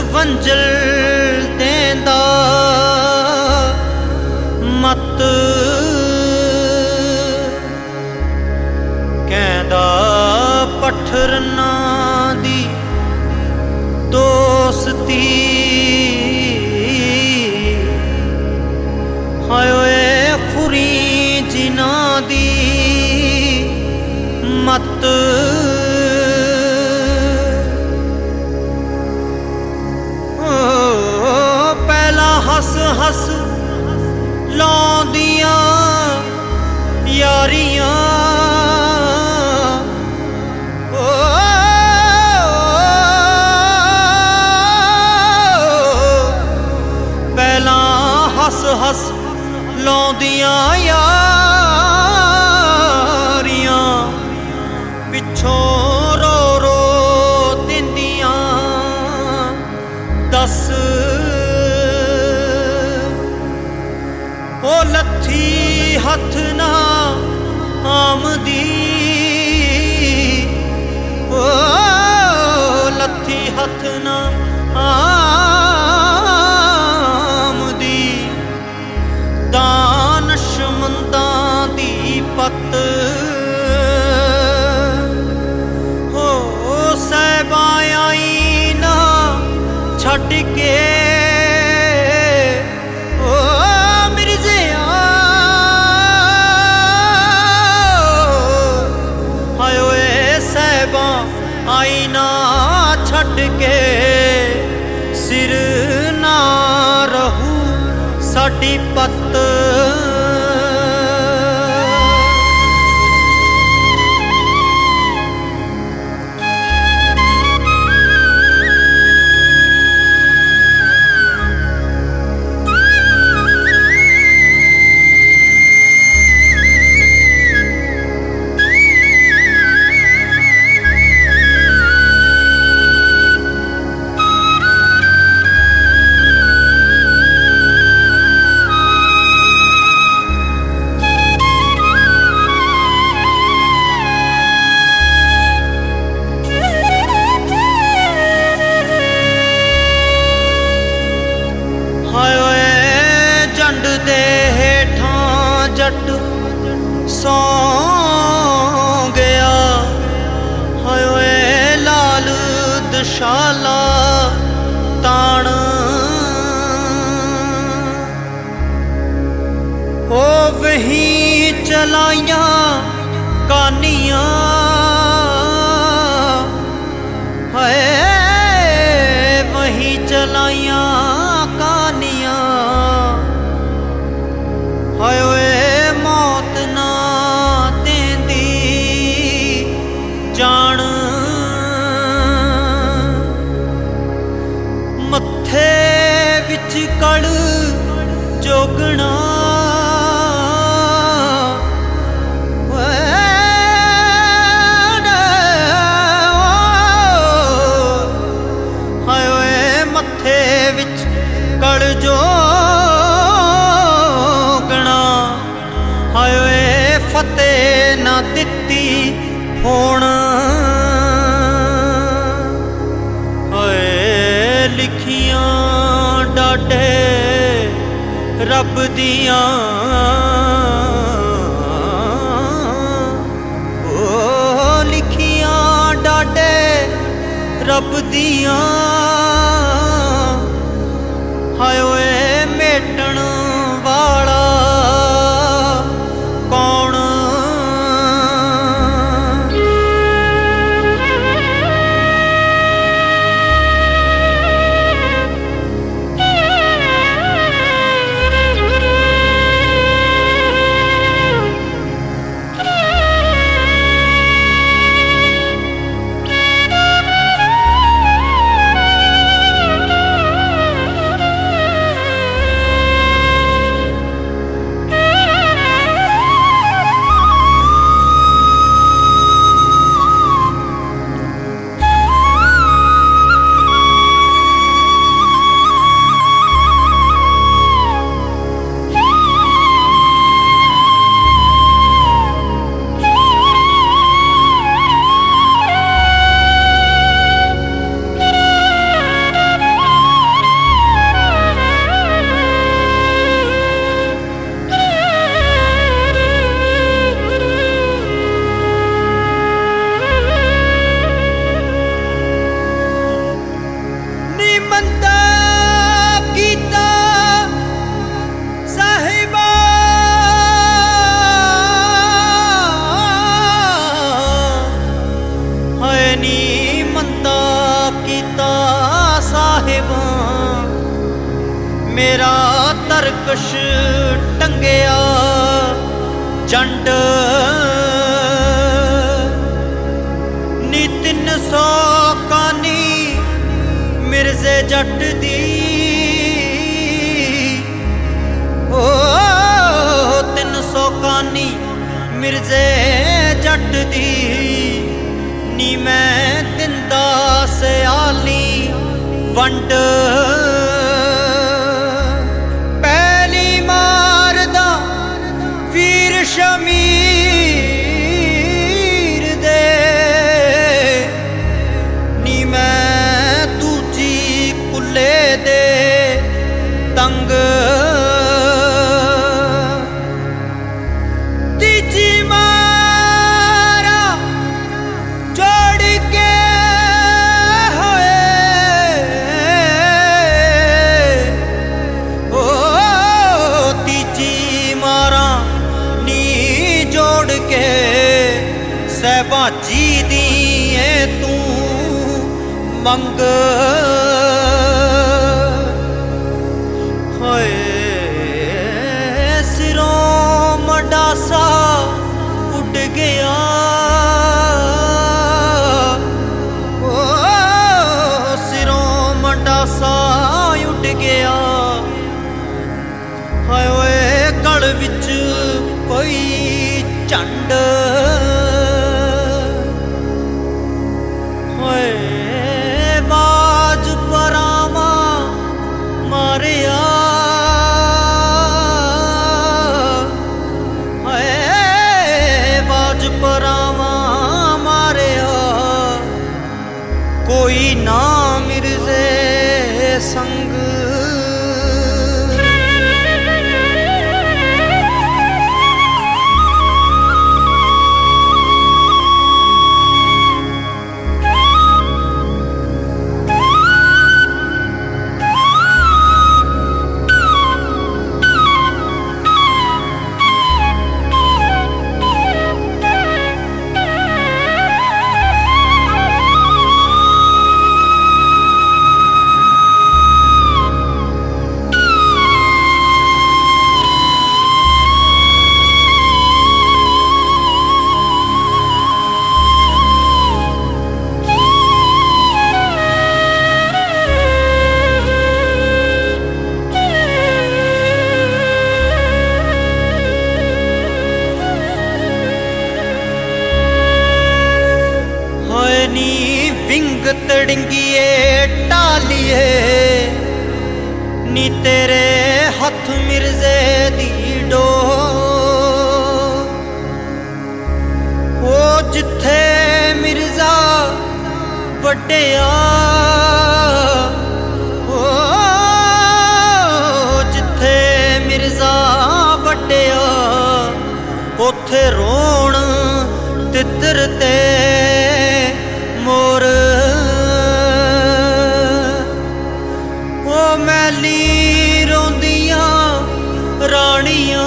वंजल देंदा मत कहंदा पठरना दी दोस्ती हाय ओए खुरी जिना दी मत पहला हस हस लाउंदियां यारियां पहला हस हस लाउंदियां यारियां पिछों रो रो दिंदियां दस ओ लथी हथ ना आमदी ओ लथी हथ ना आमदी दानशमंदां दी पत हो सहबा आई ना छड़ के ओ मिर्ज़िया हाय ओए सहबा आई ना छड़ के सिर ना रहू साडी पत जट सौ गया हाय ओए लाल दशाला ताण ओ वही चलाइया कानियां हाय वही चलाइया कानियां हाय ओए मौत ना देंदी जान मत्थे विच कड़ जोगना हाय ओए मत्थे विच कड़ जो हाय ओए फतेह ना दित्ती होण हाय लिखियां डाडे रब दियां ओ लिखियां डाडे रब दियां हाय ओए मेटण वाला कौन मेरा तरकश टंगिया जंड नी 300 कानी मिर्जे जट दी ओ 300 कानी मिर्जे जट दी नी मैं दिंदा सियाली वंड पहली मारदा वीर शमीर दे नी मैं दूजी कुल्ले दे तंग तीजी मारा जोड़ के सहबाजी दी तू मंग होए सिरों मडासा उड़ गया ओ सिरों मडासा उड़ गया होए गल विच कोई झंड बाज परामा मारिया बाज परामा मारिया कोई ना मिर्जे संग विंग तड़ंगिए टालिए नी तेरे हथ मिर्जे दी डो ओ जिथे मिर्जा वड्डिया ओ जिथे मिर्जा वड्डिया उथे रोण तितर ते मोर ओ मैली रोंदियां रानियां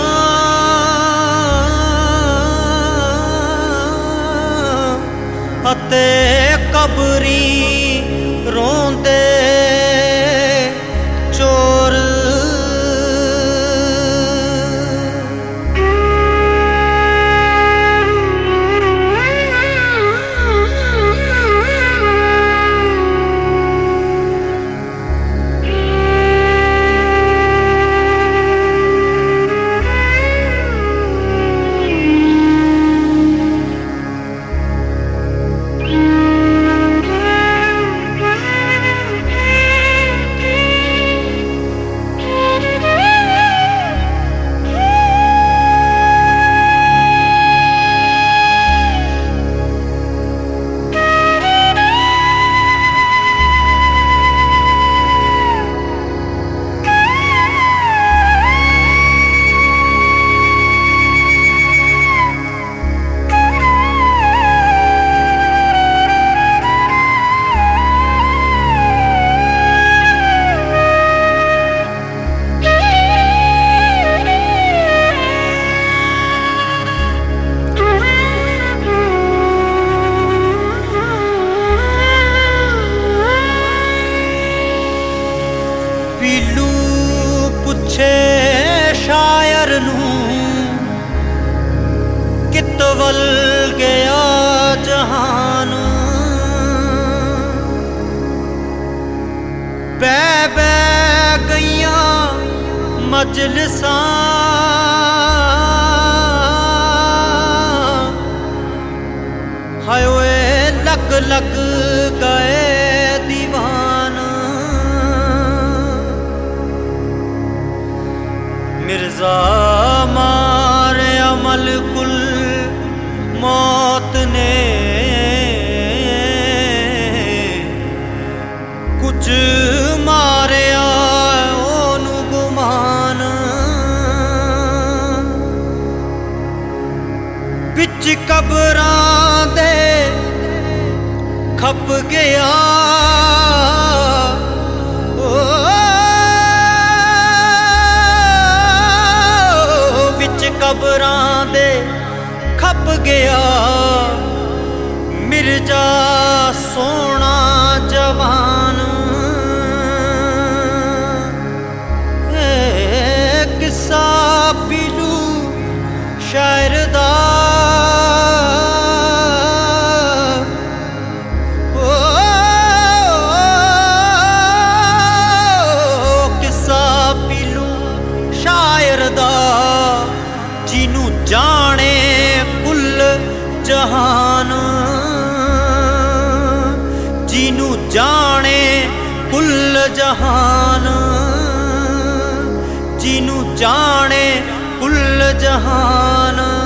अते कबरी रोंदे चोर पीलू ਪੁੱਛੇ ਸ਼ਾਇਰ ਨੂੰ ਕਿਤ ਵੱਲ ਗਿਆ ਜਹਾਨ। ਬਹਿ ਬਹਿ ਗਈਆਂ ਮਜਲਿਸਾਂ ਹਾਏ ਓਏ ਲੱਗ ਲੱਗ ਗਏ ਦੀਵਾਨ। ਮਿਰਜ਼ਾ ਮਾਰਿਆ ਮਲकुल ਮੌਤ ਨੇ ਕੁਝ ਮਾਰਿਆ ਉਹਨੂੰ ਗੁਮਾਨ। ਵਿੱਚ ਕਬਰਾਂ ਦੇ ਖਪ ਗਿਆ ਵਿੱਚ ਕਬਰਾਂ ਦੇ ਖਪ ਗਿਆ ਮਿਰਜ਼ਾ ਸੋਹਣਾ ਜਵਾਨ। ਕਿੱਸਾ ਪੀਲੂ ਸ਼ਾਇਰ ਦਾ ਕਿੱਸਾ ਪੀਲੂ ਸ਼ਾਇਰ ਦਾ ਜਿਹਨੂੰ ਜਾਣੇ ਕੁੱਲ ਜਹਾਨ। ਜਿਹਨੂੰ ਜਾਣੇ ਕੁੱਲ ਜਹਾਨ। ਜਿਹਨੂੰ ਜਾਣੇ ਕੁੱਲ ਜਹਾਨ।